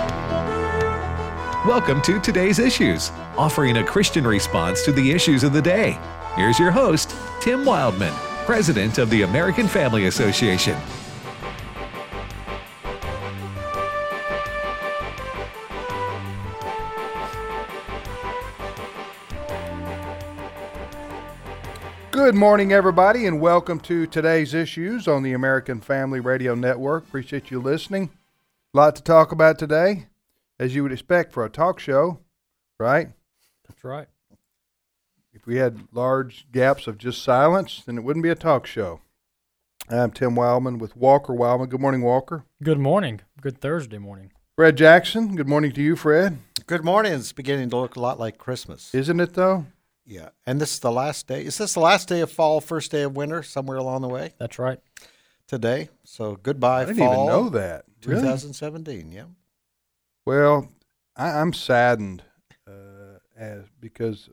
Welcome to Today's Issues, offering a Christian response to the issues of the day. Here's your host, Tim Wildman, President of the American Family Association. Good morning, everybody, and welcome to Today's Issues on the American Family Radio Network. Appreciate you listening. A lot to talk about today, as you would expect for a talk show, right? That's right. If we had large gaps of just silence, then it wouldn't be a talk show. I'm Tim Wildman with Walker Wildman. Good morning, Walker. Good morning. Good Thursday morning. Fred Jackson. Good morning to you, Fred. Good morning. It's beginning to look a lot like Christmas. Isn't it, though? Yeah. And this is the last day. Is this the last day of fall, first day of winter, somewhere along the way? That's right. Today. So goodbye, I didn't fall. even know that. Really? 2017, yeah. Well, I'm saddened because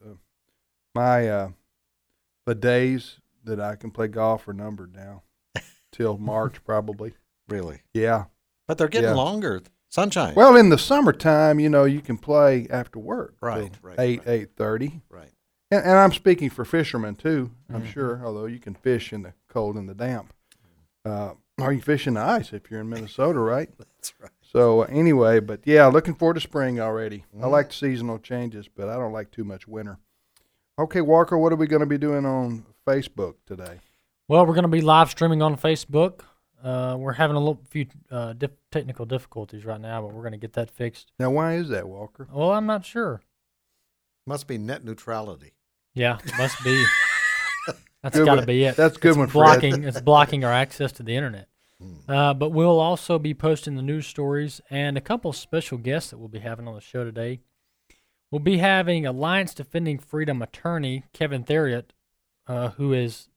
the days that I can play golf are numbered now, till March probably. Really? Yeah. But they're getting longer. Sunshine. Well, in the summertime, you can play after work. Right. 8:30. Right. And I'm speaking for fishermen too, I'm sure, although you can fish in the cold and the damp. Or you can fish in the ice if you're in Minnesota, right? That's right. So anyway, but yeah, looking forward to spring already. I like the seasonal changes, but I don't like too much winter. Okay, Walker, what are we going to be doing on Facebook today? Well, we're going to be live streaming on Facebook. We're having a few technical difficulties right now, but we're going to get that fixed. Now, why is that, Walker? Well, I'm not sure. Must be net neutrality. Yeah, it must be. That's got to be it. That's good one, Fred. Fred. It's blocking our access to the internet. But we'll also be posting the news stories and a couple special guests that we'll be having on the show today. We'll be having Alliance Defending Freedom attorney Kevin Theriot, who is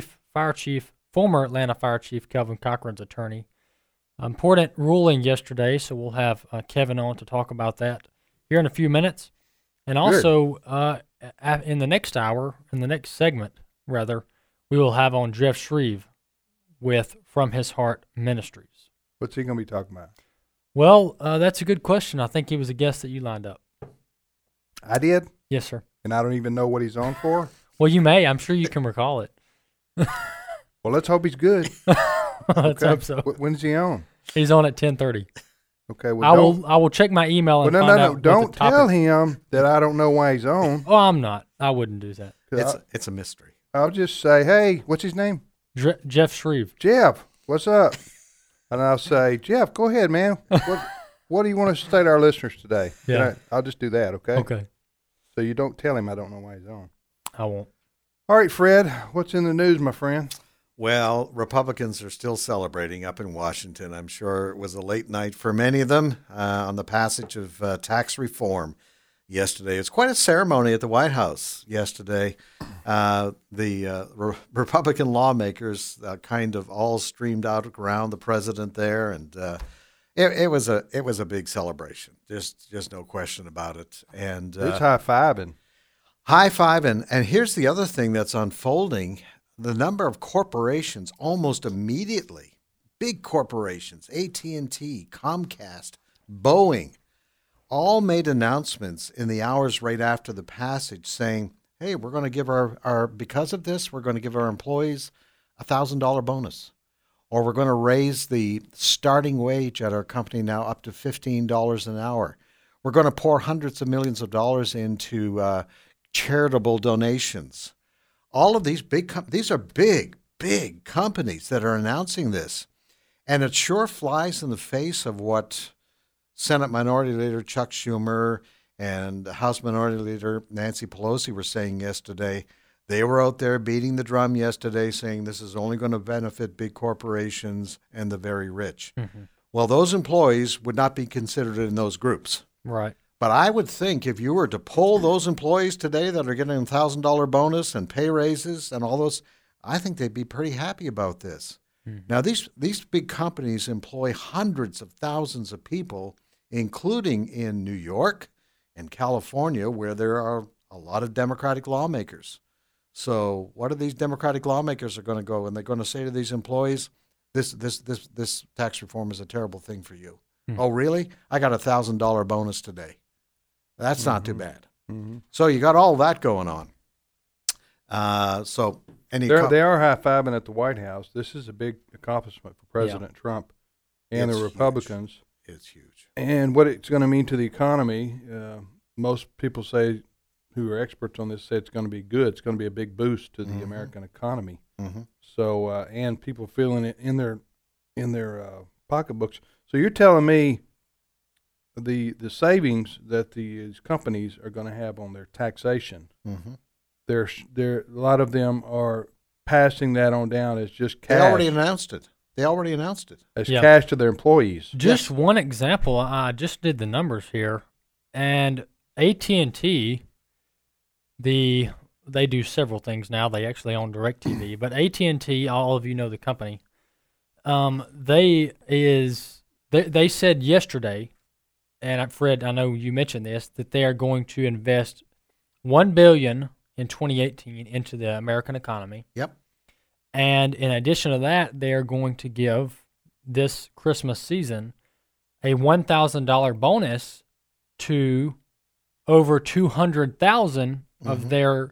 former Atlanta Fire Chief Kelvin Cochran's attorney. Important ruling yesterday, so we'll have Kevin on to talk about that here in a few minutes. And also, in the next hour, in the next segment, rather, we will have on Jeff Shreve with From His Heart Ministries. What's he going to be talking about? Well, that's a good question. I think he was a guest that you lined up. I did? Yes, sir. And I don't even know what he's on for? Well, you may. I'm sure you can recall it. Well, let's hope he's good. Let's hope so. When's he on? He's on at 10:30. Okay, well, I will check my email and find out. No. what Don't the topic. tell him that I don't know why he's on. Oh, I'm not. I wouldn't do that. It's a mystery. I'll just say, hey, what's his name? Jeff Shreve. Jeff, what's up? And I'll say, Jeff, go ahead, man. What do you want to say to our listeners today? Yeah. I'll just do that, okay? Okay. So you don't tell him I don't know why he's on. I won't. All right, Fred, what's in the news, my friend? Well, Republicans are still celebrating up in Washington. I'm sure it was a late night for many of them on the passage of tax reform yesterday. It's quite a ceremony at the White House yesterday. The Republican lawmakers kind of all streamed out around the president there, and it was a big celebration. Just no question about it. And It's high-fiving. High-fiving. And here's the other thing that's unfolding. The number of corporations almost immediately, big corporations, AT&T, Comcast, Boeing, all made announcements in the hours right after the passage saying, hey, we're going to give because of this, we're going to give our employees a $1,000 bonus. Or we're going to raise the starting wage at our company now up to $15 an hour. We're going to pour hundreds of millions of dollars into charitable donations. All of these these are big companies that are announcing this. And it sure flies in the face of what Senate Minority Leader Chuck Schumer and House Minority Leader Nancy Pelosi were saying yesterday. They were out there beating the drum yesterday saying this is only going to benefit big corporations and the very rich. Mm-hmm. Well, those employees would not be considered in those groups. Right. But I would think if you were to poll those employees today that are getting a $1,000 bonus and pay raises and all those, I think they'd be pretty happy about this. Mm-hmm. Now, these big companies employ hundreds of thousands of people, including in New York and California, where there are a lot of Democratic lawmakers. So what are these Democratic lawmakers are going to go and they're going to say to these employees, this tax reform is a terrible thing for you. Oh, really? I got a $1,000 bonus today. That's not too bad. Mm-hmm. So you got all that going on. They are high-fiving at the White House. This is a big accomplishment for President Trump and It's the Republicans. huge. It's huge. And what it's going to mean to the economy, most people say, who are experts on this, say it's going to be good. It's going to be a big boost to the American economy. Mm-hmm. So, and people feeling it in their pocketbooks. So you're telling me the savings that these companies are going to have on their taxation, Mm-hmm. a lot of them are passing that on down as just cash. They already announced it. As cash to their employees. Just one example, I just did the numbers here, and AT&T, they do several things now. They actually own DirecTV, but AT&T, all of you know the company. They said yesterday, and Fred, I know you mentioned this, that they are going to invest $1 billion in 2018 into the American economy. Yep. And in addition to that, they are going to give this Christmas season a $1,000 bonus to over 200,000 of their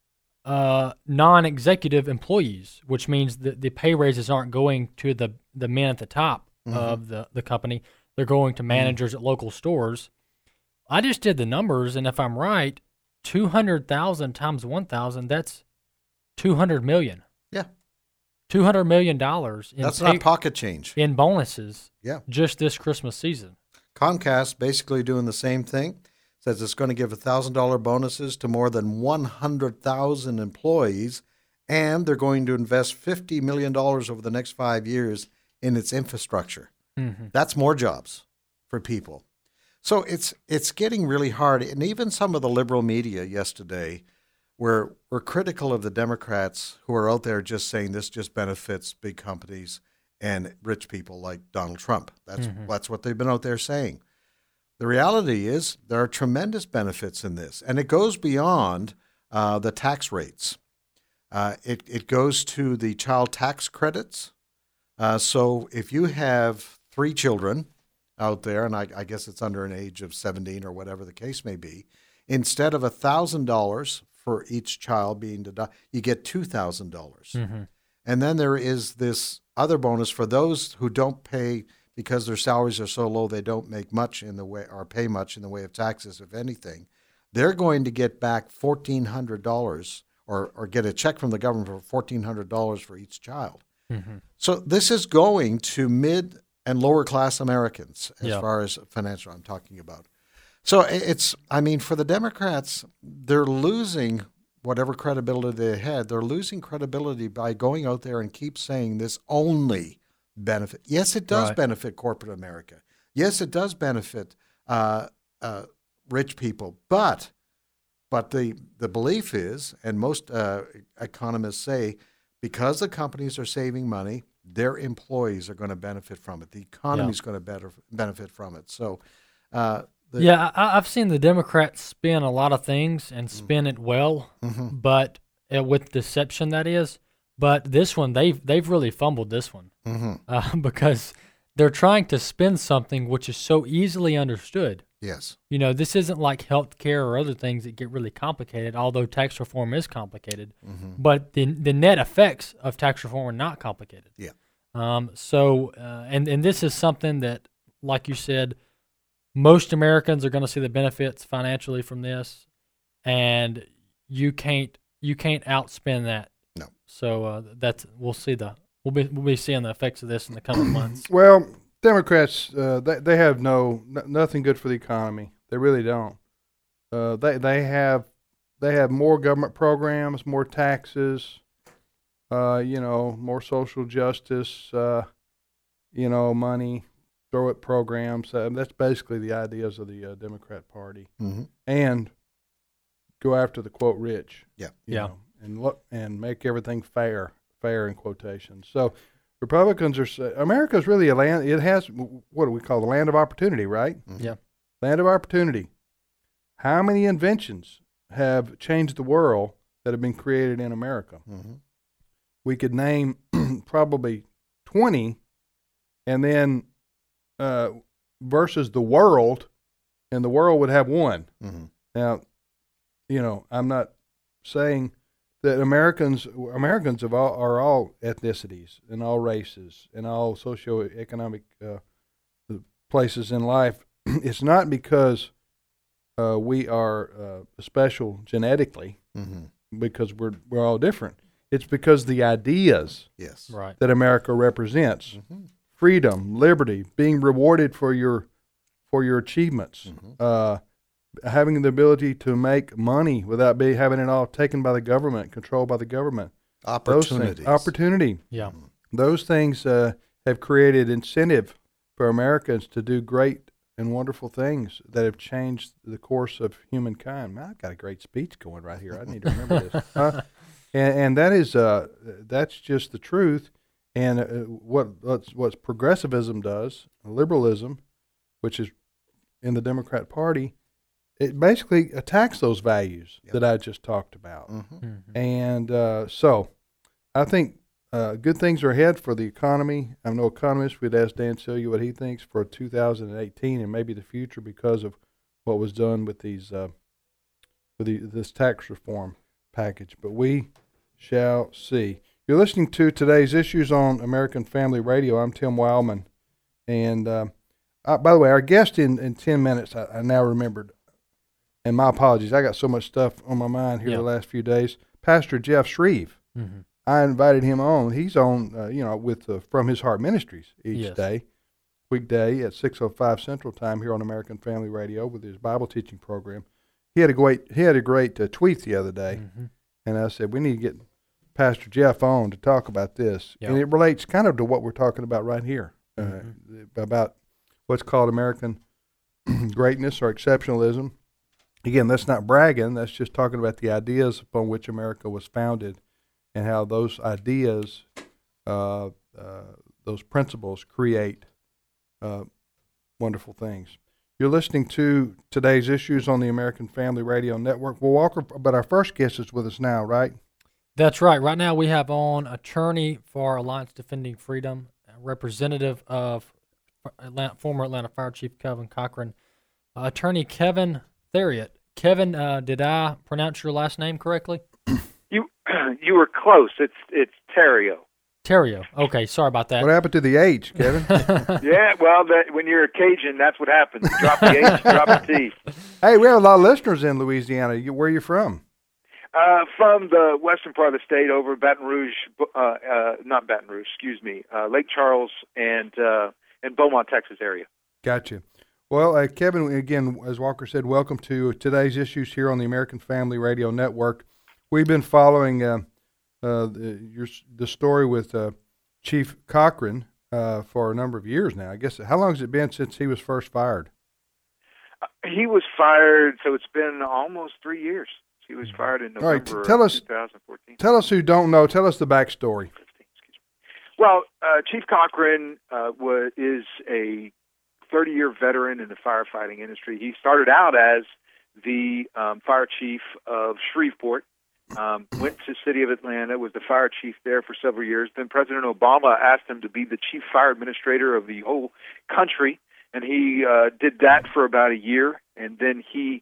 non-executive employees, which means that the pay raises aren't going to the men at the top of the company. They're going to managers at local stores. I just did the numbers, and if I'm right, 200,000 times 1,000, that's $200 million. Yeah. $200 million That's not pocket change. in bonuses Yeah. just this Christmas season. Comcast basically doing the same thing. Says it's going to give $1,000 bonuses to more than 100,000 employees, and they're going to invest $50 million over the next 5 years in its infrastructure. Mm-hmm. That's more jobs for people. So it's getting really hard. And even some of the liberal media yesterday were critical of the Democrats who are out there just saying this just benefits big companies and rich people like Donald Trump. That's what they've been out there saying. The reality is there are tremendous benefits in this, and it goes beyond the tax rates. It goes to the child tax credits. So if you have 3 children out there, and I guess it's under an age of 17 or whatever the case may be, instead of $1,000 for each child being deducted, you get $2,000. Mm-hmm. And then there is this other bonus for those who don't pay because their salaries are so low they don't make much in the way or pay much in the way of taxes, if anything. They're going to get back $1,400 or get a check from the government for $1,400 for each child. Mm-hmm. So this is going to mid and lower class Americans as far as financial I'm talking about. So for the Democrats, they're losing whatever credibility they had. They're losing credibility by going out there and keep saying this only benefit. Yes, it does benefit corporate America. Yes, it does benefit rich people. But the belief is, and most economists say, because the companies are saving money, their employees are going to benefit from it. The economy is going to benefit from it. So, I've seen the Democrats spin a lot of things and spin it well, but with deception, that is. But this one, they've really fumbled this one because they're trying to spin something which is so easily understood. Yes. You know, this isn't like health care or other things that get really complicated, although tax reform is complicated. But the net effects of tax reform are not complicated. Yeah. And this is something that, like you said, most Americans are going to see the benefits financially from this, and you can't outspend that. No. So we'll be seeing the effects of this in the coming months. Well, Democrats, they have nothing good for the economy. They really don't. They have more government programs, more taxes, more social justice, money, throw at programs. That's basically the ideas of the Democrat Party, and go after the quote rich. Yeah, and make everything fair in quotations. So. Republicans are. America's really a land. It has what do we call the land of opportunity, right? Yeah, land of opportunity. How many inventions have changed the world that have been created in America? We could name probably 20, and then versus the world, and the world would have one. Mm-hmm. Now, I'm not saying that Americans are all ethnicities and all races and all socioeconomic places in life. It's not because we are special genetically, because we're all different. It's because the ideas Right. that America represents, freedom, liberty, being rewarded for your achievements, having the ability to make money without having it all taken by the government, controlled by the government. Opportunities. Opportunity. Yeah. Those things have created incentive for Americans to do great and wonderful things that have changed the course of humankind. Man, I've got a great speech going right here. I need to remember this. And that is that's just the truth. And what progressivism does, liberalism, which is in the Democrat Party, it basically attacks those values that I just talked about. And so I think good things are ahead for the economy. I'm no economist. We'd ask Dan Celia what he thinks for 2018 and maybe the future because of what was done with these this tax reform package. But we shall see. You're listening to today's issues on American Family Radio. I'm Tim Wildman. And by the way, our guest in 10 minutes, I now remembered, and my apologies, I got so much stuff on my mind here the last few days. Pastor Jeff Shreve. I invited him on. He's on, with From His Heart Ministries each day, weekday at 6:05 Central Time here on American Family Radio with his Bible teaching program. He had a great tweet the other day, and I said we need to get Pastor Jeff on to talk about this, and it relates kind of to what we're talking about right here, about what's called American greatness or exceptionalism. Again, that's not bragging. That's just talking about the ideas upon which America was founded and how those ideas, those principles create wonderful things. You're listening to today's issues on the American Family Radio Network. Well, Walker, but our first guest is with us now, right? That's right. Right now we have on attorney for Alliance Defending Freedom, representative of former Atlanta Fire Chief Kevin Cochran, attorney Kevin Theriot. Kevin, did I pronounce your last name correctly? You were close. It's Terrio. Terrio. Okay, sorry about that. What happened to the H, Kevin? Yeah, well, when you're a Cajun, that's what happens. You drop the H, drop the T. Hey, we have a lot of listeners in Louisiana. Where are you from? From the western part of the state, over Baton Rouge, not Baton Rouge, excuse me, Lake Charles and Beaumont, Texas area. Gotcha. Well, Kevin, again, as Walker said, welcome to today's issues here on the American Family Radio Network. We've been following the story with Chief Cochran for a number of years now. I guess, how long has it been since he was first fired? He was fired, so it's been almost 3 years. He was fired in November of 2014. Tell us who don't know. Tell us the backstory. Well, Chief Cochran is a 30-year veteran in the firefighting industry. He started out as the fire chief of Shreveport, went to the city of Atlanta, was the fire chief there for several years. Then President Obama asked him to be the chief fire administrator of the whole country, and he did that for about a year. And then he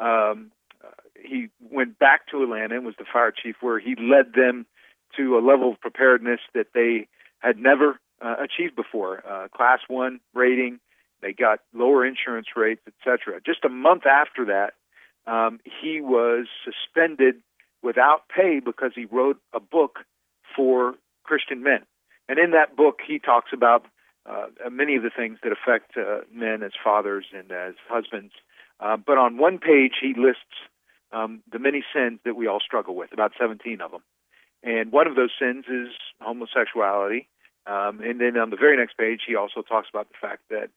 went back to Atlanta and was the fire chief, where he led them to a level of preparedness that they had never achieved before. Class 1 rating, they got lower insurance rates, etc. Just a month after that, he was suspended without pay because he wrote a book for Christian men. And in that book, he talks about many of the things that affect men as fathers and as husbands. But on one page, he lists the many sins that we all struggle with, about 17 of them. And one of those sins is homosexuality. And then on the very next page, he also talks about the fact that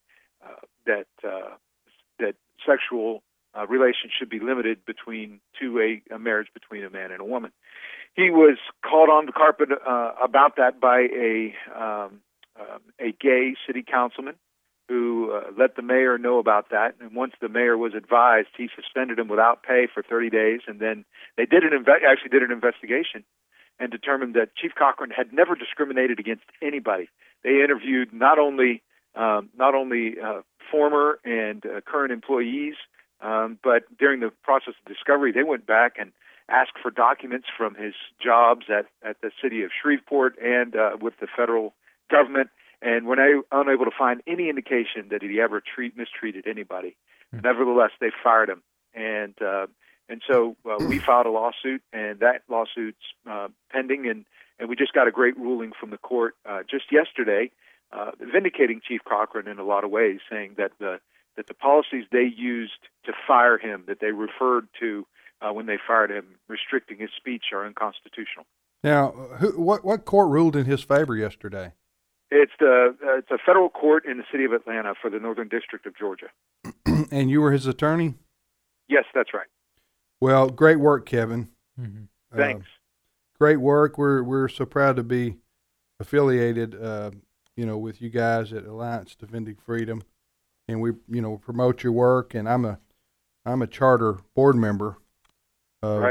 sexual relations should be limited to a marriage between a man and a woman. He was called on the carpet about that by a gay city councilman who let the mayor know about that. And once the mayor was advised, he suspended him without pay for 30 days. And then they did an investigation and determined that Chief Cochran had never discriminated against anybody. They interviewed not only former and current employees. But during the process of discovery, they went back and asked for documents from his jobs at the city of Shreveport and with the federal government, and were unable to find any indication that he ever mistreated anybody. Nevertheless, they fired him, and so we filed a lawsuit, and that lawsuit's pending, and we just got a great ruling from the court just yesterday, vindicating Chief Cochran in a lot of ways, saying that the policies they used to fire him, that they referred to when they fired him, restricting his speech, are unconstitutional. Now, what court ruled in his favor yesterday? It's a federal court in the city of Atlanta for the Northern District of Georgia. And you were his attorney? Yes, that's right. Well, great work, Kevin. Mm-hmm. Thanks. Great work. We're so proud to be affiliated, with you guys at Alliance Defending Freedom, and we, promote your work. And I'm a charter board member of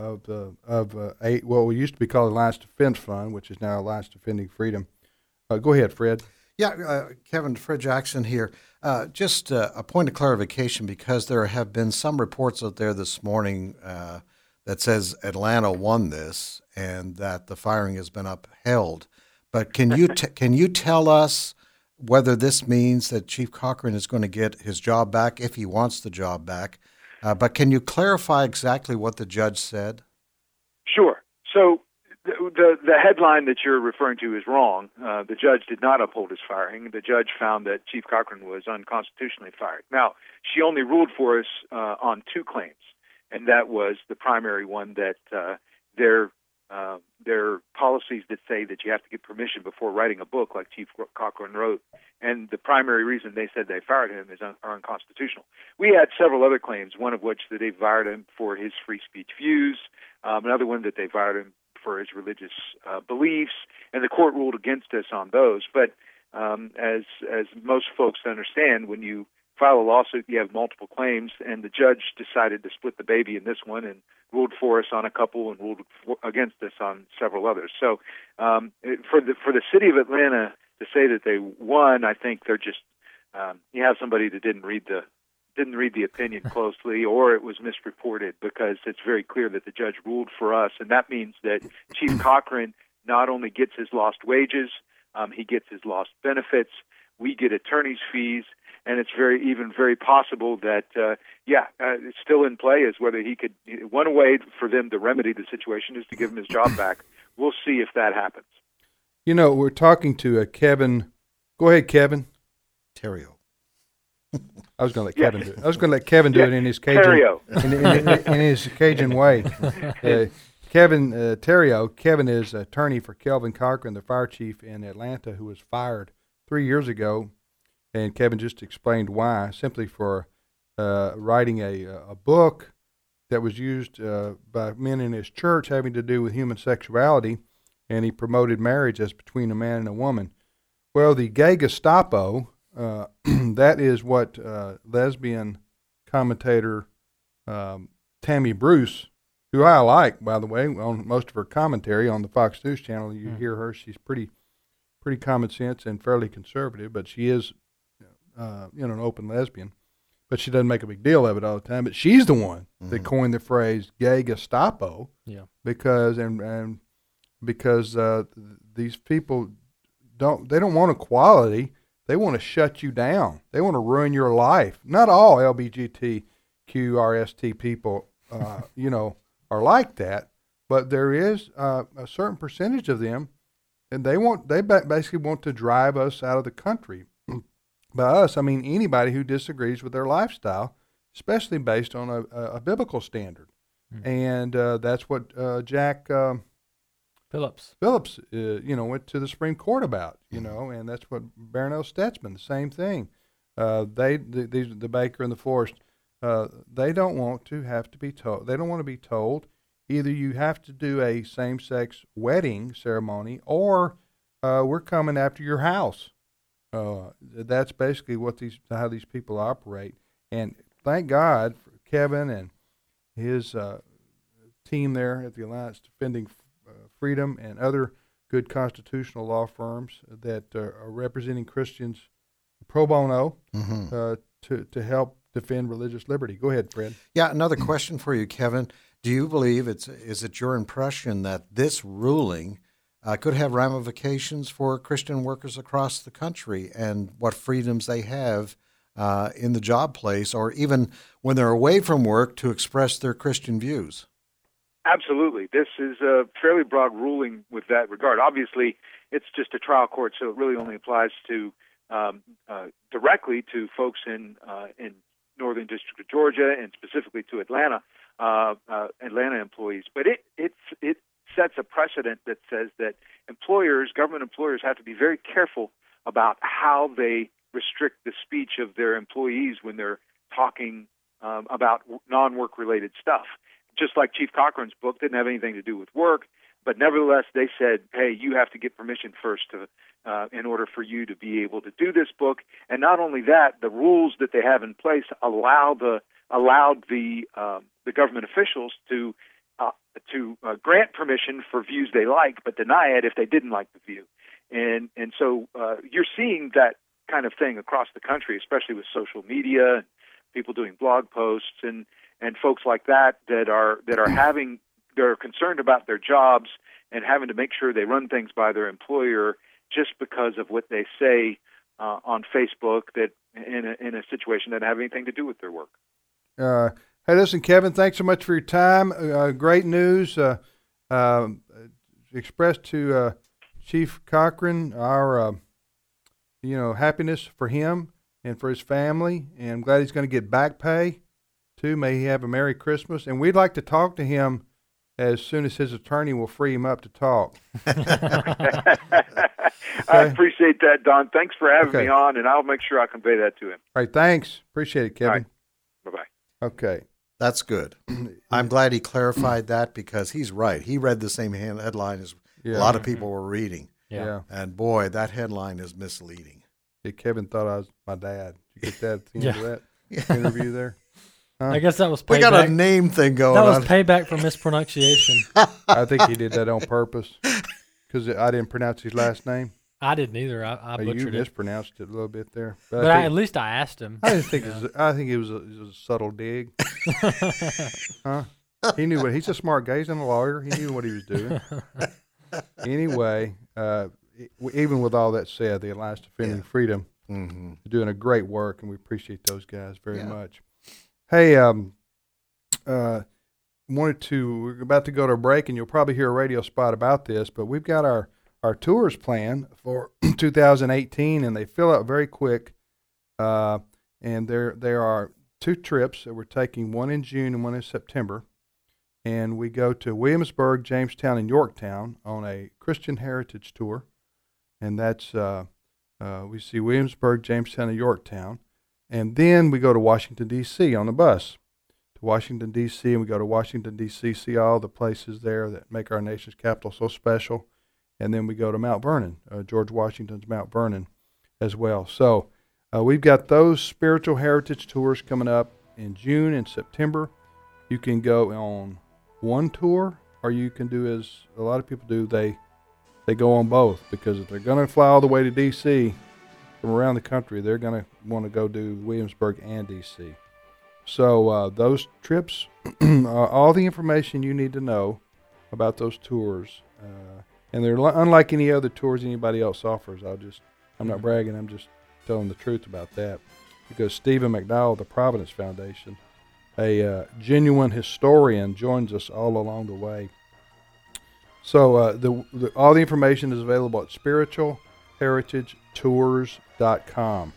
we used to be called Alliance Defense Fund, which is now Alliance Defending Freedom. Go ahead, Fred. Yeah, Kevin, Fred Jackson here. Just a point of clarification, because there have been some reports out there this morning that says Atlanta won this and that the firing has been upheld. But can you tell us whether this means that Chief Cochran is going to get his job back if he wants the job back? But can you clarify exactly what the judge said? Sure. So the headline that you're referring to is wrong. The judge did not uphold his firing. The judge found that Chief Cochran was unconstitutionally fired. Now, she only ruled for us on two claims, and that was the primary one, that their policies that say that you have to get permission before writing a book like Chief Cochran wrote, and the primary reason they said they fired him are unconstitutional. We had several other claims, one of which that they fired him for his free speech views, another one that they fired him for his religious beliefs, and the court ruled against us on those. But as most folks understand, when you file a lawsuit, you have multiple claims, and the judge decided to split the baby in this one and ruled for us on a couple and ruled against us on several others. So for the city of Atlanta to say that they won, I think they're just you have somebody that didn't read the opinion closely, or it was misreported, because it's very clear that the judge ruled for us, and that means that Chief Cochran not only gets his lost wages, he gets his lost benefits, we get attorney's fees, and it's very possible that it's still in play is whether he could. One way for them to remedy the situation is to give him his job back. We'll see if that happens. We're talking to Kevin. Go ahead, Kevin. Terrio. I was going to let Kevin do it. I was going to let Kevin do it in his Cajun in his Cajun way. Kevin Terrio. Kevin is attorney for Kelvin Cochran, the fire chief in Atlanta, who was fired 3 years ago. And Kevin just explained why, simply for writing a book that was used by men in his church having to do with human sexuality, and he promoted marriage as between a man and a woman. Well, the gay Gestapo, that is what lesbian commentator Tammy Bruce, who I like, by the way, on most of her commentary on the Fox News channel, you hear her, she's pretty common sense and fairly conservative, but she is an open lesbian, but she doesn't make a big deal of it all the time. But she's the one that coined the phrase "gay Gestapo," because these people don't want equality. They want to shut you down. They want to ruin your life. Not all LGBTQRST people, are like that, but there is a certain percentage of them, and they basically want to drive us out of the country. By us, I mean anybody who disagrees with their lifestyle, especially based on a biblical standard. And that's what Jack Phillips, went to the Supreme Court about, and that's what Barronelle Stutzman, the same thing. The Baker and the Forrest, they don't want to have to be told. They don't want to be told either you have to do a same-sex wedding ceremony or we're coming after your house. That's basically how these people operate. And thank God for Kevin and his team there at the Alliance Defending Freedom and other good constitutional law firms that are representing Christians pro bono to help defend religious liberty. Go ahead, Fred. Yeah, another question for you, Kevin. Do you believe is it your impression that this ruling could have ramifications for Christian workers across the country and what freedoms they have in the job place or even when they're away from work to express their Christian views? Absolutely. This is a fairly broad ruling with that regard. Obviously, it's just a trial court, so it really only applies to directly to folks in Northern District of Georgia and specifically to Atlanta employees. But it sets a precedent that says that government employers, have to be very careful about how they restrict the speech of their employees when they're talking about non-work related stuff. Just like Chief Cochran's book didn't have anything to do with work, but nevertheless they said, hey, you have to get permission first in order for you to be able to do this book. And not only that, the rules that they have in place allowed the government officials to grant permission for views they like, but deny it if they didn't like the view. And so you're seeing that kind of thing across the country, especially with social media and people doing blog posts and folks like that are concerned about their jobs and having to make sure they run things by their employer just because of what they say on Facebook that in a situation that doesn't have anything to do with their work. Hey, listen, Kevin, thanks so much for your time. Great news expressed to Chief Cochran, our happiness for him and for his family, and I'm glad he's going to get back pay too. May he have a Merry Christmas, and we'd like to talk to him as soon as his attorney will free him up to talk. I appreciate that, Don. Thanks for having me on, and I'll make sure I convey that to him. All right, thanks. Appreciate it, Kevin. Right. Bye-bye. Okay. That's good. I'm glad he clarified that because he's right. He read the same headline as a lot of people were reading. Yeah. And boy, that headline is misleading. Yeah, Kevin thought I was my dad. Did you get that at the end of that interview there? I guess that was payback. We got a name thing going on. That was payback for mispronunciation. I think he did that on purpose because I didn't pronounce his last name. I didn't either. I butchered it. You mispronounced it a little bit there. But at least I asked him. I didn't think I think it was a subtle dig. Huh? He knew what. He's a smart guy. He's a lawyer. He knew what he was doing. Anyway, even with all that said, the Alliance Defending Freedom is doing a great work, and we appreciate those guys very much. Hey, we're about to go to a break, and you'll probably hear a radio spot about this, but we've got our tours planned for 2018, and they fill up very quick. And there are 2 trips that we're taking, one in June and one in September. And we go to Williamsburg, Jamestown, and Yorktown on a Christian Heritage Tour. And that's, we see Williamsburg, Jamestown, and Yorktown. And then we go to Washington, D.C. on the bus to Washington, D.C., and we go to Washington, D.C., see all the places there that make our nation's capital so special. And then we go to Mount Vernon, George Washington's Mount Vernon as well. So we've got those spiritual heritage tours coming up in June and September. You can go on one tour, or you can do as a lot of people do, they go on both, because if they're going to fly all the way to D.C., from around the country, they're going to want to go do Williamsburg and D.C. So those trips, all the information you need to know about those tours, and they're unlike any other tours anybody else offers. I'm not bragging, I'm just telling the truth about that, because Stephen McDowell, the Providence Foundation, a genuine historian, joins us all along the way. So all the information is available at spiritualheritagetours.com.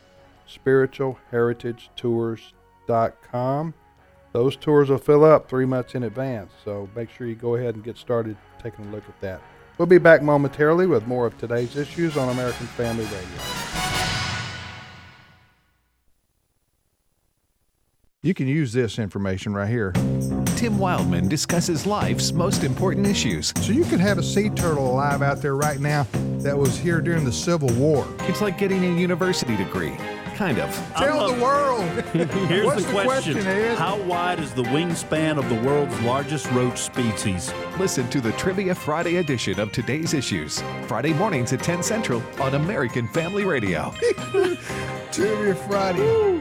spiritualheritagetours.com. Those tours will fill up 3 months in advance, so make sure you go ahead and get started taking a look at that. We'll be back momentarily with more of today's issues on American Family Radio. You can use this information right here. Tim Wildman discusses life's most important issues. So you could have a sea turtle alive out there right now that was here during the Civil War. It's like getting a university degree. Kind of. Tell the world. Here's What's the the question, Ed? How wide is the wingspan of the world's largest roach species? Listen to the Trivia Friday edition of Today's Issues, Friday mornings at 10 Central on American Family Radio. Trivia Friday.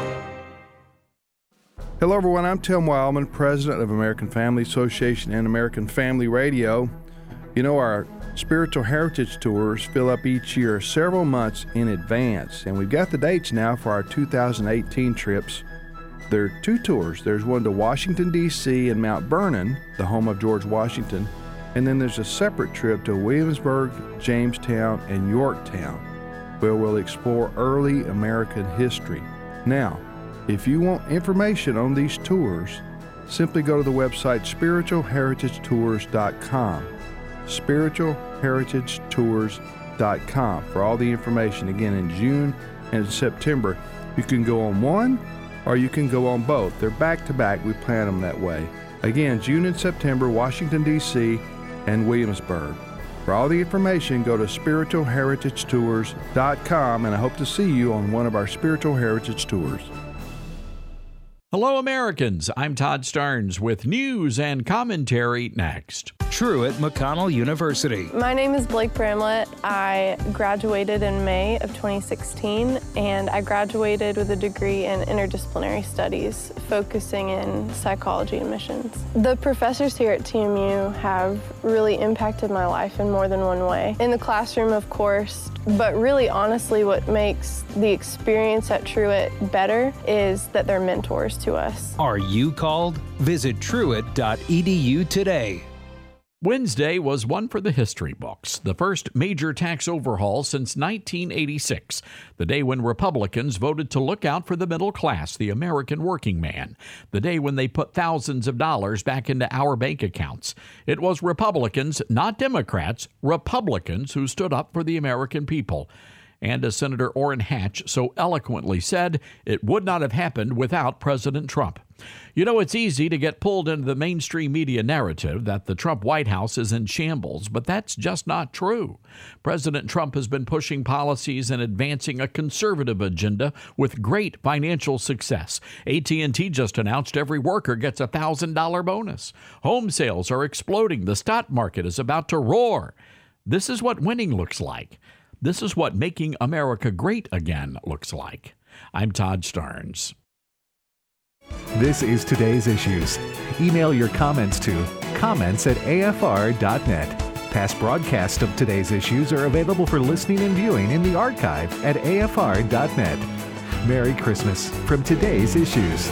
Hello, everyone. I'm Tim Wildman, president of American Family Association and American Family Radio. You know, our Spiritual Heritage Tours fill up each year several months in advance, and we've got the dates now for our 2018 trips. There are 2 tours. There's one to Washington, D.C. and Mount Vernon, the home of George Washington, and then there's a separate trip to Williamsburg, Jamestown, and Yorktown, where we'll explore early American history. Now, if you want information on these tours, simply go to the website spiritualheritagetours.com. spiritualheritagetours.com for all the information. Again, in June and September, you can go on one or you can go on both. They're back to back. We plan them that way. Again, June and September, Washington, D.C. and Williamsburg. For all the information, go to spiritualheritagetours.com, and I hope to see you on one of our Spiritual Heritage Tours. Hello, Americans. I'm Todd Starnes with news and commentary next. Truett McConnell University. My name is Blake Bramlett. I graduated in May of 2016, and I graduated with a degree in interdisciplinary studies, focusing in psychology and missions. The professors here at TMU have really impacted my life in more than one way. In the classroom, of course, but really honestly what makes the experience at Truett better is that they're mentors to us. Are you called? Visit truett.edu today. Wednesday was one for the history books, the first major tax overhaul since 1986, the day when Republicans voted to look out for the middle class, the American working man, the day when they put thousands of dollars back into our bank accounts. It was Republicans, not Democrats, Republicans who stood up for the American people. And as Senator Orrin Hatch so eloquently said, it would not have happened without President Trump. You know, it's easy to get pulled into the mainstream media narrative that the Trump White House is in shambles, but that's just not true. President Trump has been pushing policies and advancing a conservative agenda with great financial success. AT&T just announced every worker gets a $1,000 bonus. Home sales are exploding. The stock market is about to roar. This is what winning looks like. This is what making America great again looks like. I'm Todd Starnes. This is Today's Issues. Email your comments to comments@afr.net. Past broadcasts of Today's Issues are available for listening and viewing in the archive at afr.net. Merry Christmas from Today's Issues.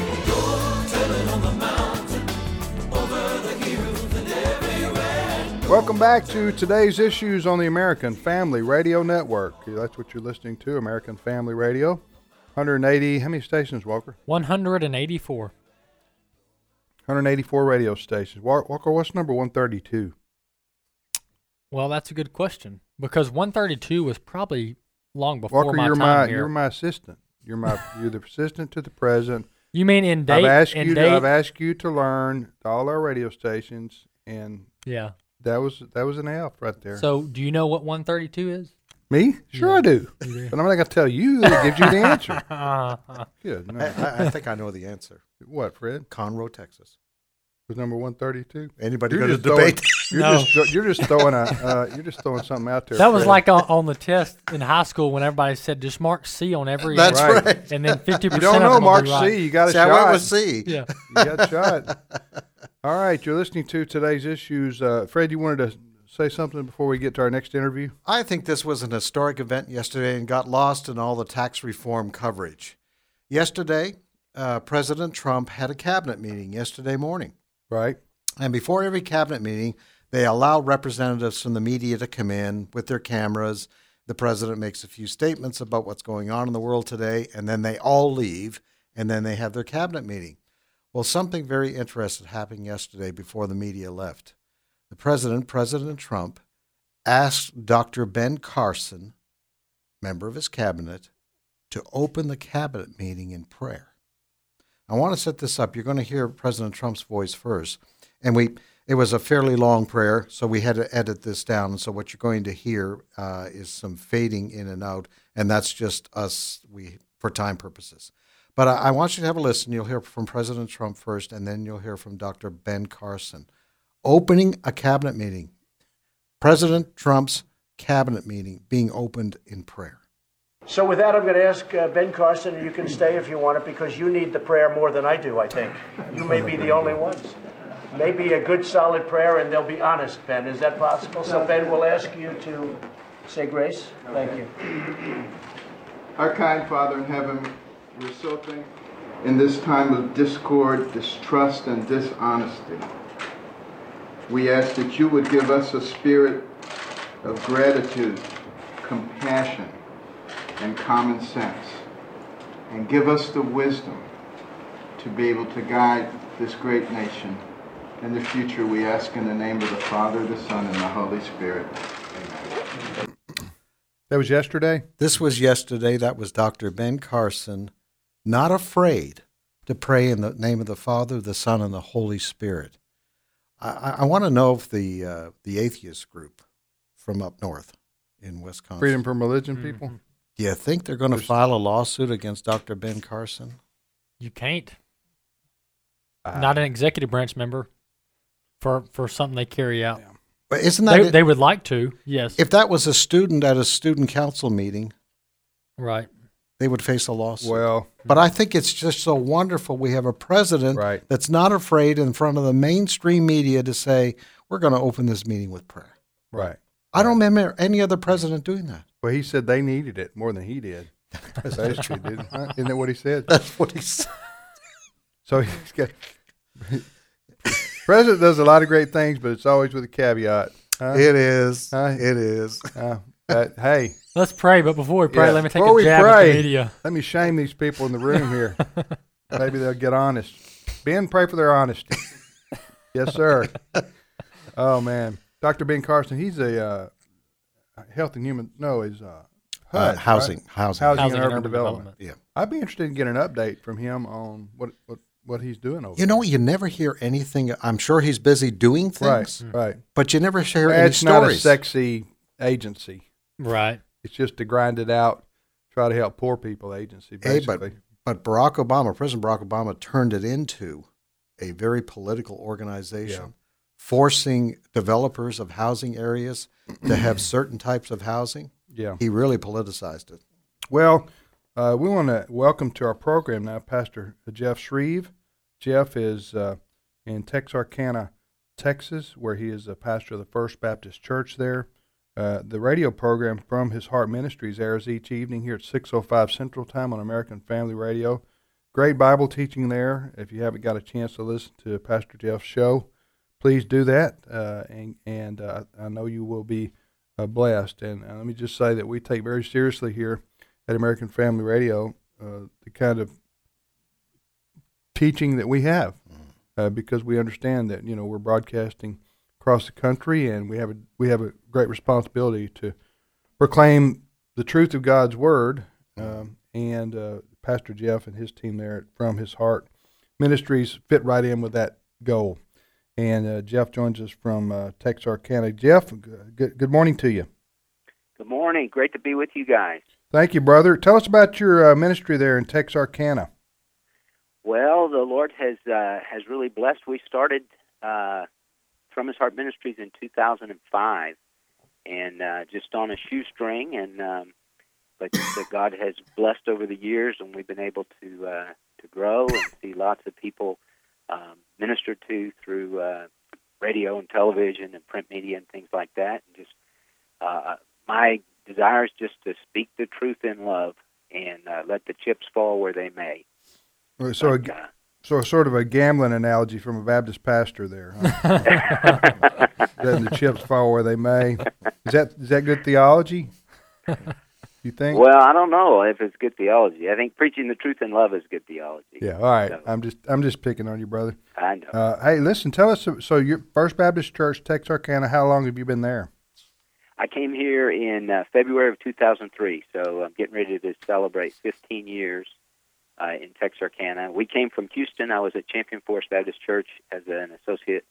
Welcome back to Today's Issues on the American Family Radio Network. That's what you're listening to, American Family Radio. 180, how many stations, Walker? 184. 184 radio stations. Walker, what's number 132? Well, that's a good question, because 132 was probably long before Walker, my time here. You're my assistant. You're the assistant to the president. You mean in date? I've asked you to learn all our radio stations, and yeah, that was an F right there. So, do you know what 132 is? Me? Sure, yeah. I do. But I'm not going to tell you. That gives you the answer. Good. No. I think I know the answer. What, Fred? Conroe, Texas. Was number 132? Anybody going to debate? You're just throwing something out there. That was like on the test in high school when everybody said just mark C on every. That's right. And then 50%. You don't know mark C. Right. You got a shot. I went with C. Yeah. You got a shot. All right. You're listening to Today's Issues. Fred, you wanted to say something before we get to our next interview? I think this was an historic event yesterday and got lost in all the tax reform coverage. Yesterday, President Trump had a cabinet meeting yesterday morning. Right. And before every cabinet meeting, they allow representatives from the media to come in with their cameras. The president makes a few statements about what's going on in the world today, and then they all leave, and then they have their cabinet meeting. Well, something very interesting happened yesterday before the media left. The president, President Trump, asked Dr. Ben Carson, member of his cabinet, to open the cabinet meeting in prayer. I want to set this up. You're going to hear President Trump's voice first. And it was a fairly long prayer, so we had to edit this down. And so what you're going to hear is some fading in and out, and that's just us. We for time purposes. But I want you to have a listen. You'll hear from President Trump first, and then you'll hear from Dr. Ben Carson. Opening a cabinet meeting. President Trump's cabinet meeting being opened in prayer. So with that, I'm going to ask Ben Carson, and you can stay if you want it, because you need the prayer more than I do, I think. You may be the only ones. Maybe a good, solid prayer, and they'll be honest, Ben. Is that possible? So, Ben, we'll ask you to say grace. Thank you. Our kind Father in heaven, we're so thankful in this time of discord, distrust, and dishonesty. We ask that you would give us a spirit of gratitude, compassion, and common sense, and give us the wisdom to be able to guide this great nation. In the future, we ask in the name of the Father, the Son, and the Holy Spirit. Amen. That was yesterday? This was yesterday. That was Dr. Ben Carson, not afraid to pray in the name of the Father, the Son, and the Holy Spirit. I want to know if the atheist group from up north in Wisconsin, Freedom from Religion people, do you think they're going to file a lawsuit against Dr. Ben Carson? You can't. Not an executive branch member for something they carry out. But isn't that they would like to? Yes. If that was a student at a student council meeting, right, they would face a lawsuit. Well, but I think it's just so wonderful we have a president that's not afraid in front of the mainstream media to say, we're going to open this meeting with prayer. Right. I don't remember any other president doing that. Well, he said they needed it more than he did. That's actually, didn't Isn't that what he said? That's what he said. So he's got... President does a lot of great things, but it's always with a caveat. Huh? It is. Huh? It is. But hey, let's pray. But before we pray, let me take before a jab at the media. Let me shame these people in the room here. Maybe they'll get honest. Ben, pray for their honesty. Yes, sir. Oh man, Dr. Ben Carson. He's a health and human. No, he's HUD, housing and urban development. Yeah, I'd be interested in getting an update from him on what he's doing over there. You know, you never hear anything. I'm sure he's busy doing things. Right. But you never hear any stories. It's not a sexy agency. Right. It's just to grind it out, try to help poor people agency, basically. Hey, but Barack Obama, President Barack Obama, turned it into a very political organization, forcing developers of housing areas to have certain types of housing. Yeah. He really politicized it. Well, we want to welcome to our program now Pastor Jeff Shreve. Jeff is in Texarkana, Texas, where he is a pastor of the First Baptist Church there. The radio program From His Heart Ministries airs each evening here at 6:05 Central Time on American Family Radio. Great Bible teaching there. If you haven't got a chance to listen to Pastor Jeff's show, please do that, and I know you will be blessed. And let me just say that we take very seriously here at American Family Radio the kind of teaching that we have, because we understand that we're broadcasting across the country, and we have a great responsibility to proclaim the truth of God's Word. And Pastor Jeff and his team there at From His Heart Ministries fit right in with that goal. And Jeff joins us from Texarkana. Jeff, good morning to you. Good morning. Great to be with you guys. Thank you, brother. Tell us about your ministry there in Texarkana. Well, the Lord has really blessed. We started From His Heart Ministries in 2005, and just on a shoestring, but God has blessed over the years, and we've been able to grow and see lots of people ministered to through radio and television and print media and things like that. And just my desire is just to speak the truth in love and let the chips fall where they may. So sort of a gambling analogy from a Baptist pastor there, huh? Letting the chips fall where they may. Is that good theology? You think? Well, I don't know if it's good theology. I think preaching the truth in love is good theology. Yeah. All right. So, I'm just picking on you, brother. I know. Hey, listen. Tell us. So, your First Baptist Church, Texarkana. How long have you been there? I came here in February of 2003. So I'm getting ready to celebrate 15 years in Texarkana. We came from Houston. I was at Champion Forest Baptist Church as an associate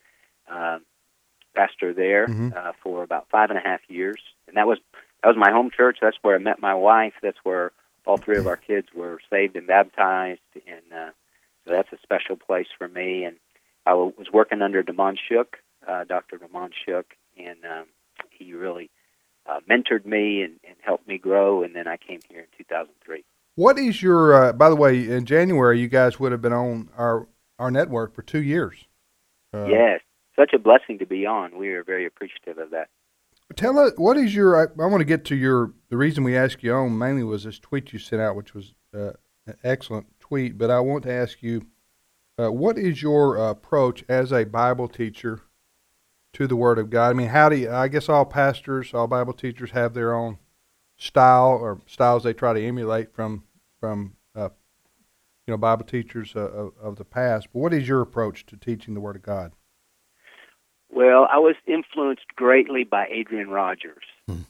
pastor there for about 5.5 years, and that was my home church. That's where I met my wife. That's where all three of our kids were saved and baptized, and so that's a special place for me. And I was working under Damon Shook, Dr. Damon Shook, and he really mentored me and helped me grow, and then I came here in 2003. What is your, by the way, in January, you guys would have been on our network for 2 years. Yes, such a blessing to be on. We are very appreciative of that. Tell us, what is your, I want to get to the reason we asked you on mainly was this tweet you sent out, which was an excellent tweet, but I want to ask you, what is your approach as a Bible teacher to the Word of God? I mean, I guess all pastors, all Bible teachers have their own style or styles they try to emulate from Bible teachers of the past. But what is your approach to teaching the Word of God? Well, I was influenced greatly by Adrian Rogers.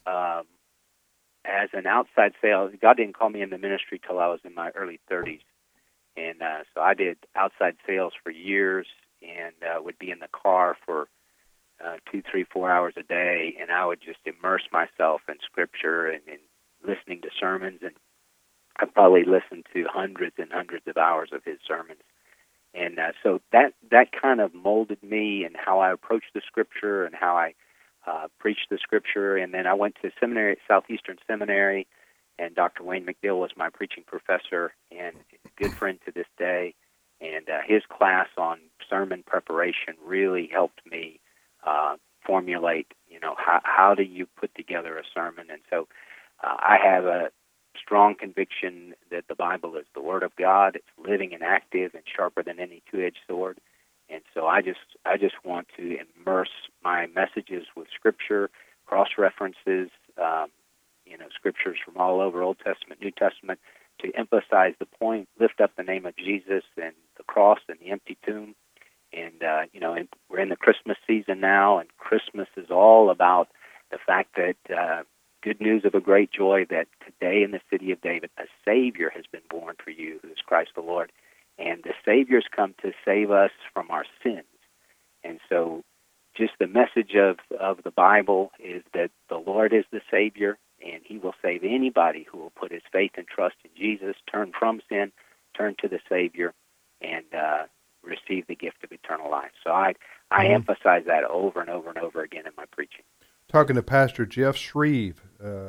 As an outside sales, God didn't call me in the ministry till I was in my early 30s. And so I did outside sales for years and would be in the car for 2, 3, 4 hours a day, and I would just immerse myself in Scripture and in listening to sermons. And I probably listened to hundreds and hundreds of hours of his sermons. And so that kind of molded me and how I approached the Scripture and how I preached the Scripture. And then I went to seminary at Southeastern Seminary, and Dr. Wayne McDill was my preaching professor and a good friend to this day. And his class on sermon preparation really helped me formulate, how do you put together a sermon. And so I have a strong conviction that the Bible is the Word of God. It's living and active and sharper than any two-edged sword. And so I just want to immerse my messages with Scripture, cross-references, Scriptures from all over, Old Testament, New Testament, to emphasize the point, lift up the name of Jesus and the cross and the empty tomb. And, and we're in the Christmas season now, and Christmas is all about the fact that good news of a great joy that today in the city of David, a Savior has been born for you, who is Christ the Lord. And the Savior's come to save us from our sins. And so just the message of the Bible is that the Lord is the Savior, and He will save anybody who will put his faith and trust in Jesus, turn from sin, turn to the Savior, and receive the gift of eternal life. So I emphasize that over and over and over again in my preaching. Talking to Pastor Jeff Shreve,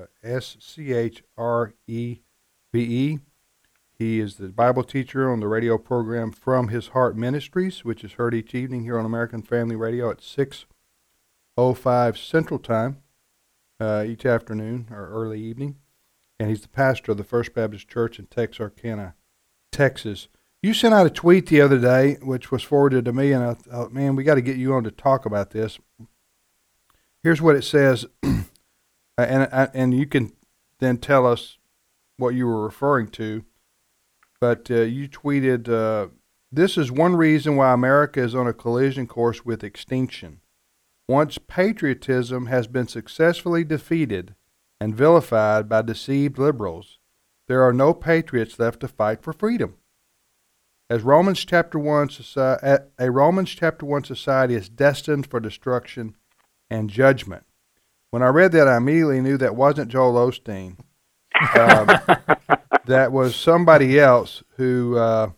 Schreve. He is the Bible teacher on the radio program From His Heart Ministries, which is heard each evening here on American Family Radio at 6:05 Central Time each afternoon or early evening. And he's the pastor of the First Baptist Church in Texarkana, Texas. You sent out a tweet the other day, which was forwarded to me, and I thought, man, we got to get you on to talk about this. Here's what it says, and you can then tell us what you were referring to. But you tweeted, this is one reason why America is on a collision course with extinction. Once patriotism has been successfully defeated and vilified by deceived liberals, there are no patriots left to fight for freedom. As Romans chapter 1 society is destined for destruction and judgment. When I read that, I immediately knew that wasn't Joel Osteen. That was somebody else who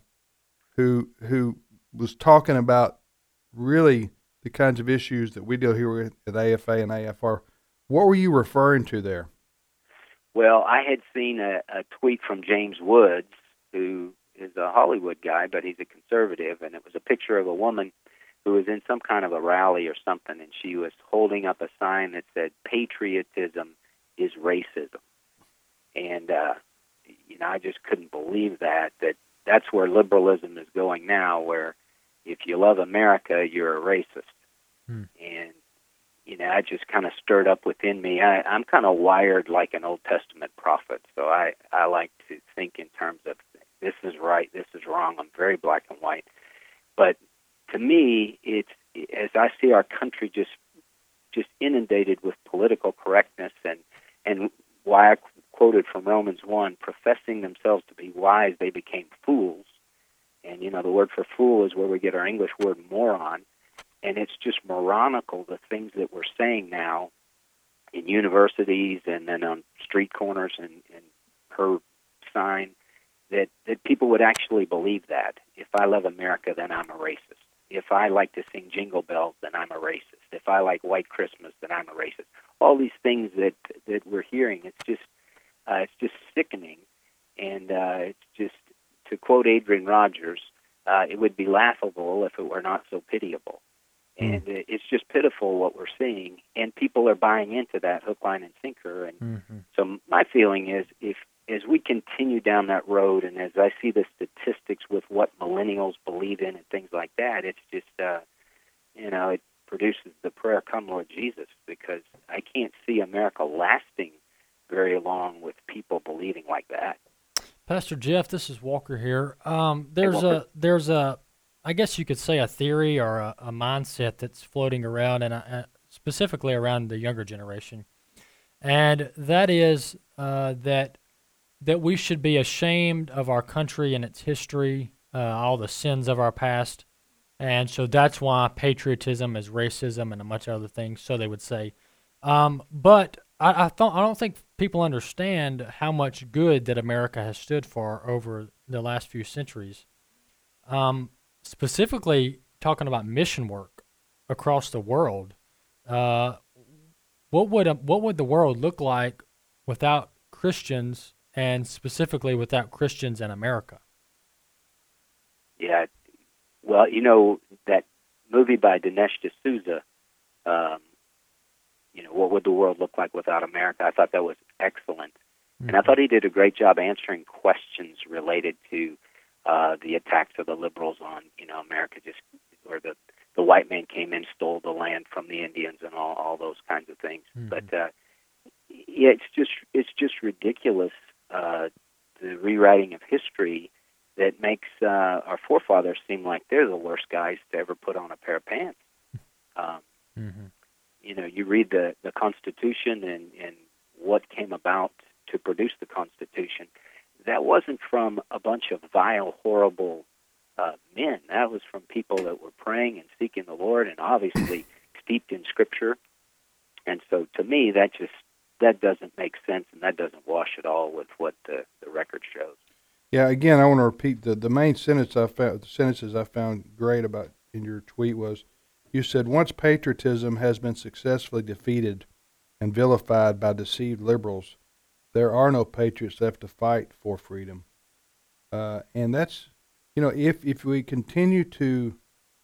was talking about really the kinds of issues that we deal here with at AFA and AFR. What were you referring to there? Well, I had seen a tweet from James Woods, who is a Hollywood guy, but he's a conservative, and it was a picture of a woman who was in some kind of a rally or something, and she was holding up a sign that said, "Patriotism is racism." And, I just couldn't believe that's where liberalism is going now, where if you love America, you're a racist. And, I just kind of stirred up within me. I'm kind of wired like an Old Testament prophet, so I like to think in terms of this is right, this is wrong. I'm very black and white. But to me, it's as I see our country just inundated with political correctness, and why I quoted from Romans 1, professing themselves to be wise, they became fools. And, the word for fool is where we get our English word moron. And it's just moronical, the things that we're saying now in universities and then on street corners and per sign that people would actually believe that. If I love America, then I'm a racist. If I like to sing Jingle Bells, then I'm a racist. If I like White Christmas, then I'm a racist. All these things that we're hearing, it's just sickening, and it's just, to quote Adrian Rogers, it would be laughable if it were not so pitiable. And it's just pitiful what we're seeing, and people are buying into that hook, line, and sinker. And so my feeling is, if as we continue down that road, and as I see the statistics with what millennials believe in and things like that, it's just, it produces the prayer, "Come, Lord Jesus," because I can't see America lasting very long with people believing like that. Pastor Jeff, this is Walker here. There's a, I guess you could say, a theory or a mindset that's floating around, and specifically around the younger generation, and that is that we should be ashamed of our country and its history, all the sins of our past, and so that's why patriotism is racism and a bunch of other things. So they would say, but I don't think people understand how much good that America has stood for over the last few centuries. Specifically talking about mission work across the world, what would the world look like without Christians, and specifically without Christians in America? Yeah, well, that movie by Dinesh D'Souza, what would the world look like without America? I thought that was excellent. And I thought he did a great job answering questions related to the attacks of the liberals on, America, or the white man came in, stole the land from the Indians, and all those kinds of things. But it's just ridiculous, the rewriting of history that makes our forefathers seem like they're the worst guys to ever put on a pair of pants. You read the Constitution and what came about to produce the Constitution. That wasn't from a bunch of vile, horrible men. That was from people that were praying and seeking the Lord, and obviously steeped in Scripture. And so, to me, that doesn't make sense, and that doesn't wash at all with what the record shows. Yeah, again, I want to repeat the main sentence the sentences I found great about in your tweet was, you said, once patriotism has been successfully defeated and vilified by deceived liberals, there are no patriots left to fight for freedom. And that's, if we continue to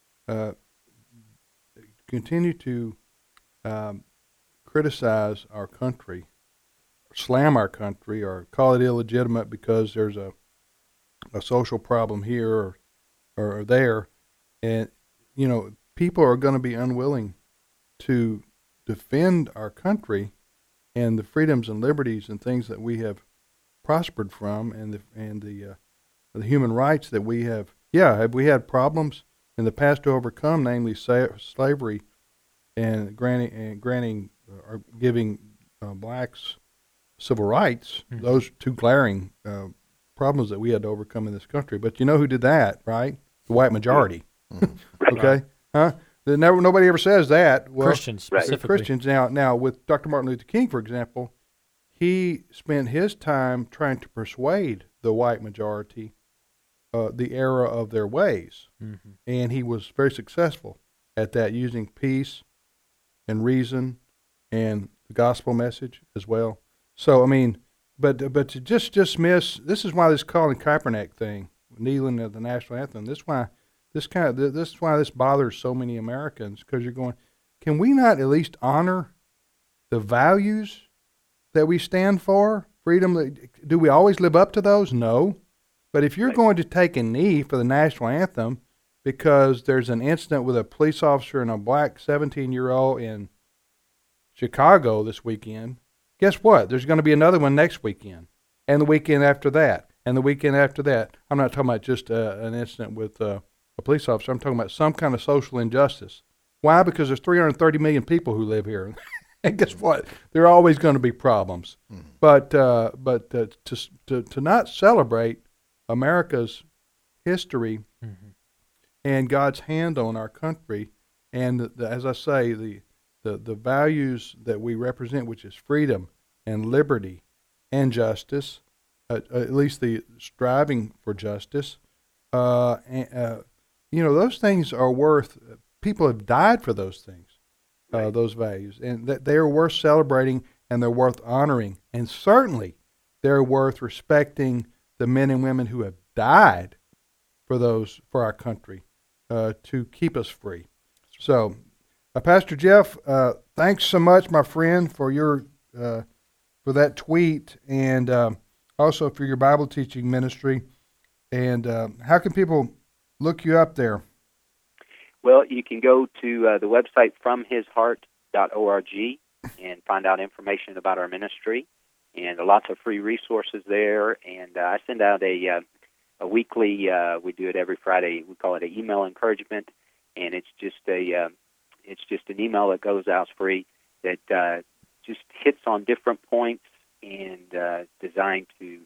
criticize our country, slam our country, or call it illegitimate because there's a social problem here or there, and people are going to be unwilling to defend our country and the freedoms and liberties and things that we have prospered from, and the human rights that we have. Have we had problems in the past to overcome, namely slavery and granting or giving blacks civil rights? Those two glaring problems that we had to overcome in this country. But you know who did that, right? The white majority. Okay, huh? Nobody ever says that. Well, Christians specifically. Christians. Now, with Dr. Martin Luther King, for example, he spent his time trying to persuade the white majority the error of their ways, and he was very successful at that, using peace and reason and the gospel message as well. So, I mean, but to just dismiss, this is why this Colin Kaepernick thing, kneeling at the national anthem, this is why this bothers so many Americans, because you're going, can we not at least honor the values that we stand for? Freedom, do we always live up to those? No. But if you're going to take a knee for the national anthem because there's an incident with a police officer and a black 17-year-old in Chicago this weekend, guess what? There's going to be another one next weekend, and the weekend after that, and the weekend after that. I'm not talking about just an incident with a police officer. I'm talking about some kind of social injustice. Why? Because there's 330 million people who live here. And guess what? There are always going to be problems. But to not celebrate America's history and God's hand on our country, and as I say, the values that we represent, which is freedom and liberty and justice, at least the striving for justice. Those things are worth. People have died for those things, those values, and they are worth celebrating, and they're worth honoring, and certainly they're worth respecting the men and women who have died for our country, to keep us free. So, Pastor Jeff, thanks so much, my friend, for your for that tweet, and also for your Bible teaching ministry. And how can people look you up there? Well, you can go to the website fromhisheart.org and find out information about our ministry, and lots of free resources there. And I send out a weekly. We do it every Friday. We call it an email encouragement, and it's just an email that goes out free that just hits on different points and designed to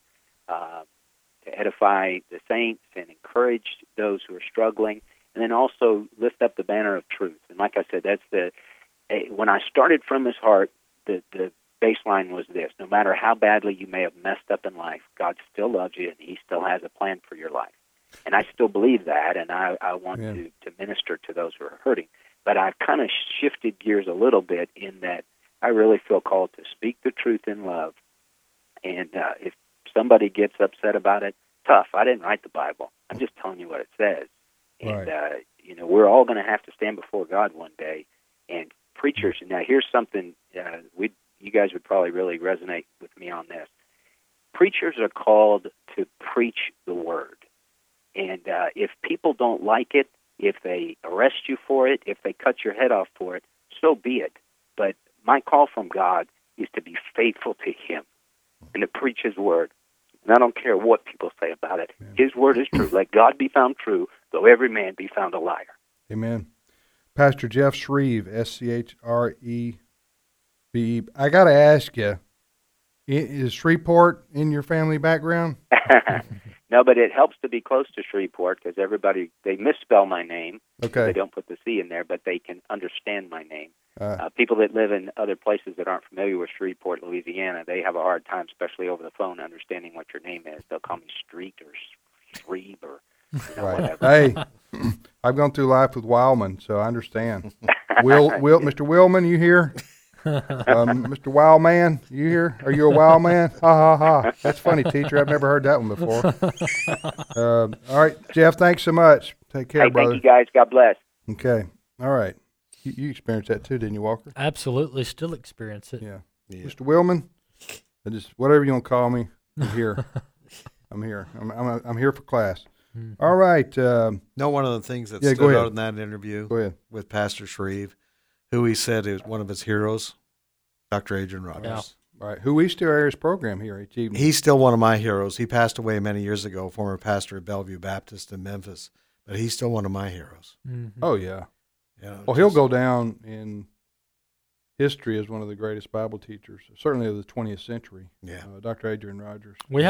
edify the saints and encourage those who are struggling, and then also lift up the banner of truth. And like I said, when I started From His Heart, the baseline was this: no matter how badly you may have messed up in life, God still loves you and He still has a plan for your life. And I still believe that, and I want to minister to those who are hurting. But I've kind of shifted gears a little bit in that I really feel called to speak the truth in love. And if somebody gets upset about it, tough. I didn't write the Bible. I'm just telling you what it says. And, we're all going to have to stand before God one day. And preachers, now here's something, you guys would probably really resonate with me on this. Preachers are called to preach the Word. And if people don't like it, if they arrest you for it, if they cut your head off for it, so be it. But my call from God is to be faithful to Him and to preach His Word. And I don't care what people say about it. His Word is true. Let God be found true, though every man be found a liar. Amen. Pastor Jeff Shreve, Shreve. I got to ask you, is Shreveport in your family background? No, but it helps to be close to Shreveport because they misspell my name. Okay. They don't put the C in there, but they can understand my name. People that live in other places that aren't familiar with Shreveport, Louisiana, they have a hard time, especially over the phone, understanding what your name is. They'll call me Street or Shreve or whatever. Hey, I've gone through life with Wildman, so I understand. Mr. Willman, you here? Mr. Wildman, you here? Are you a wild man? Ha, ha, ha. That's funny, teacher. I've never heard that one before. All right, Jeff, thanks so much. Take care, brother. Thank you, guys. God bless. Okay. All right. You experienced that too, didn't you, Walker? Absolutely. Still experience it. Yeah. Mr. Willman, whatever you want to call me, I'm here. I'm here. I'm here for class. Mm-hmm. All right. One of the things that stood out in that interview with Pastor Shreve, who he said is one of his heroes, Dr. Adrian Rogers. Yeah. Right. Who we still air his program here at Achievement. He's still one of my heroes. He passed away many years ago, former pastor at Bellevue Baptist in Memphis, but he's still one of my heroes. Mm-hmm. Oh, yeah. Well, he'll go down in history as one of the greatest Bible teachers, certainly of the 20th century. Yeah. Dr. Adrian Rogers. We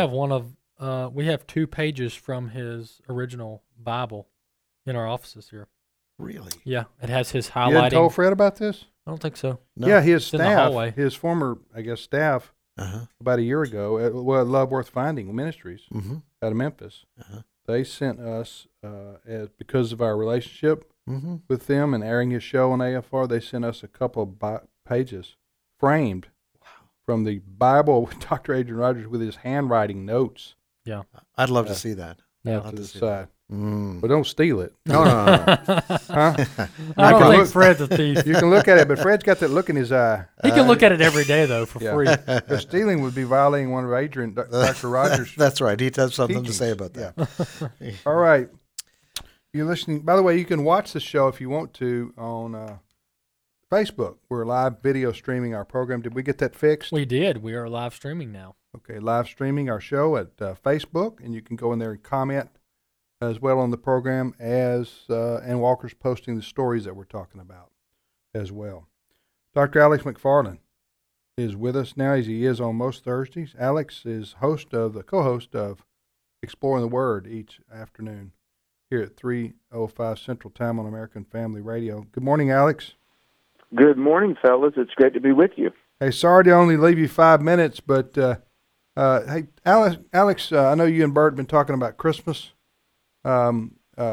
have 2 pages from his original Bible in our offices here. Really? Yeah, it has his highlighting. You hadn't told Fred about this? I don't think so. No. Yeah, his staff, his former, staff, about a year ago at Love Worth Finding Ministries out of Memphis. They sent us, because of our relationship with them and airing his show on AFR, they sent us a couple of pages framed from the Bible with Dr. Adrian Rogers with his handwriting notes. Yeah. I'd love to see that. Yeah, to the side. But don't steal it. No. Huh? I don't think Fred's a thief. You can look at it, but Fred's got that look in his eye. He can look at it every day, though, for free. But stealing would be violating one of Dr. Rogers' That's right. He does something teachings. to say about that. Yeah. All right. You're listening. By the way, you can watch the show if you want to on Facebook. We're live video streaming our program. Did we get that fixed? We did. We are live streaming now. Okay, live streaming our show at Facebook, and you can go in there and comment as well on the program and Walker's posting the stories that we're talking about as well. Dr. Alex McFarland is with us now, as he is on most Thursdays. Alex is co-host of Exploring the Word each afternoon here at 3:05 Central Time on American Family Radio. Good morning, Alex. Good morning, fellas. It's great to be with you. Hey, sorry to only leave you 5 minutes, but Hey, Alex, I know you and Bert have been talking about Christmas. What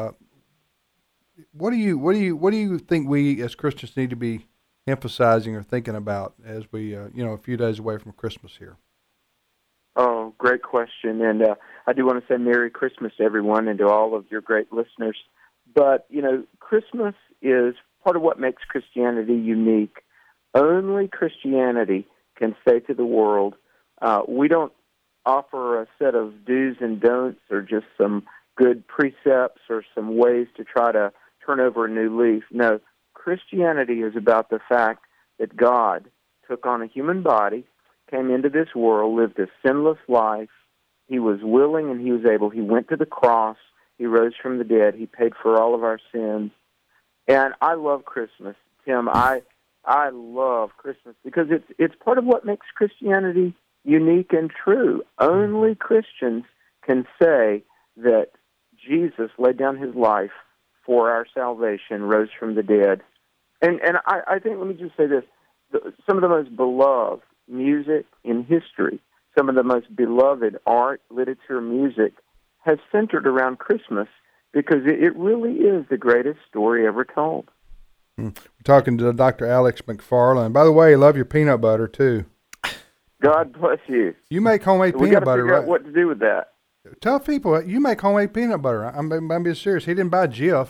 do you think we as Christians need to be emphasizing or thinking about as we, a few days away from Christmas here? Oh, great question. And I do want to say Merry Christmas to everyone and to all of your great listeners. But, Christmas is part of what makes Christianity unique. Only Christianity can say to the world, we don't offer a set of do's and don'ts or just some good precepts or some ways to try to turn over a new leaf. No, Christianity is about the fact that God took on a human body, came into this world, lived a sinless life. He was willing and he was able. He went to the cross. He rose from the dead. He paid for all of our sins. And I love Christmas, Tim. I love Christmas because it's part of what makes Christianity unique and true. Only Christians can say that Jesus laid down his life for our salvation, rose from the dead. And I think, let me just say this, some of the most beloved music in history, some of the most beloved art, literature, music has centered around Christmas because it really is the greatest story ever told. We're talking to Dr. Alex McFarland. By the way, I love your peanut butter, too. God bless you. You make homemade peanut butter, right? We got to figure out what to do with that. Tell people, you make homemade peanut butter. I'm being serious. He didn't buy Jif,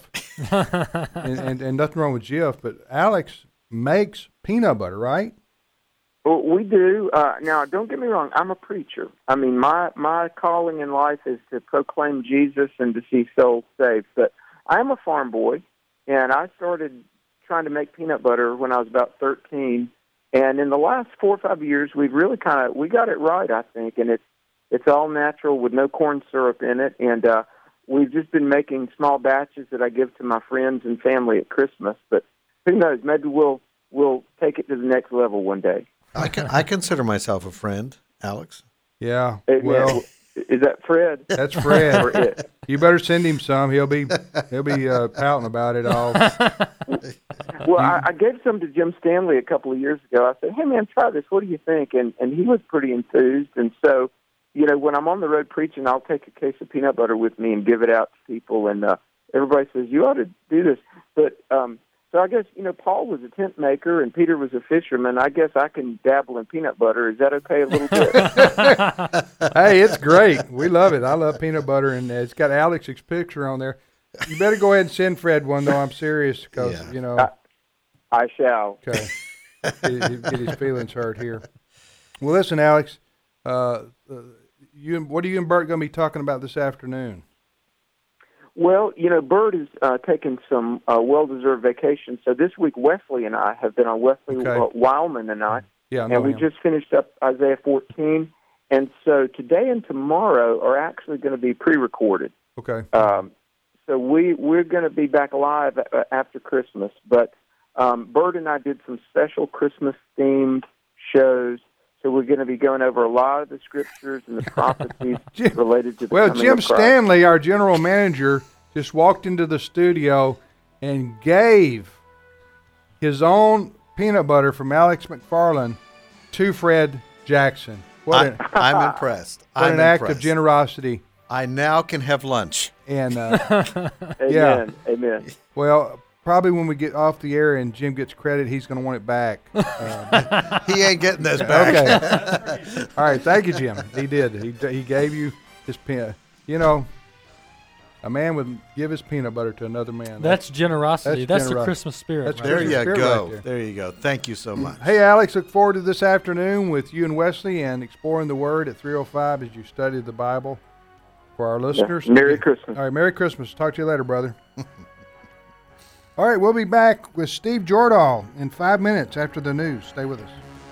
and nothing wrong with Jif, but Alex makes peanut butter, right? Well, we do. Now, don't get me wrong. I'm a preacher. I mean, my calling in life is to proclaim Jesus and to see souls saved. But I'm a farm boy, and I started trying to make peanut butter when I was about 13. And in the last 4 or 5 years, we've really we got it right, I think. And it's all natural with no corn syrup in it. And we've just been making small batches that I give to my friends and family at Christmas. But who knows? Maybe we'll take it to the next level one day. I consider myself a friend, Alex. Yeah. Well, is that Fred? That's Fred. You better send him some. He'll be pouting about it all. Well, I gave some to Jim Stanley a couple of years ago. I said, "Hey man, try this. What do you think?" And he was pretty enthused. And so, when I'm on the road preaching, I'll take a case of peanut butter with me and give it out to people. And everybody says, "You ought to do this." But so I guess, Paul was a tent maker and Peter was a fisherman. I guess I can dabble in peanut butter. Is that okay a little bit? Hey, it's great. We love it. I love peanut butter, and it's got Alex's picture on there. You better go ahead and send Fred one, though. I'm serious because, I shall. Okay. Get his feelings hurt here. Well, listen, Alex, what are you and Bert going to be talking about this afternoon? Well, Bert is taking some well-deserved vacation. So this week, Wesley and I have been on Wildman and I. Yeah, and we just finished up Isaiah 14. And so today and tomorrow are actually going to be pre-recorded. Okay. So we're going to be back live after Christmas. But Bert and I did some special Christmas-themed shows. So we're going to be going over a lot of the scriptures and the prophecies related to the coming of Jim Christ. Stanley, our general manager, just walked into the studio and gave his own peanut butter from Alex McFarland to Fred Jackson. I'm impressed. What an act of generosity. I now can have lunch. And Amen. Well, probably when we get off the air and Jim gets credit, he's going to want it back. He ain't getting this back. Okay. All right. Thank you, Jim. He did. He gave you his peanut. A man would give his peanut butter to another man. That's generosity. That's the Christmas spirit. There you go. There you go. Thank you so much. Hey, Alex, look forward to this afternoon with you and Wesley and exploring the Word at 3:05 as you study the Bible for our listeners. Yeah. Merry Christmas. All right. Merry Christmas. Talk to you later, brother. All right. We'll be back with Steve Jordahl in 5 minutes after the news. Stay with us.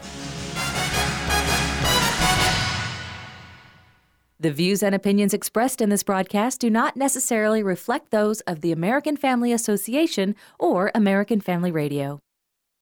The views and opinions expressed in this broadcast do not necessarily reflect those of the American Family Association or American Family Radio.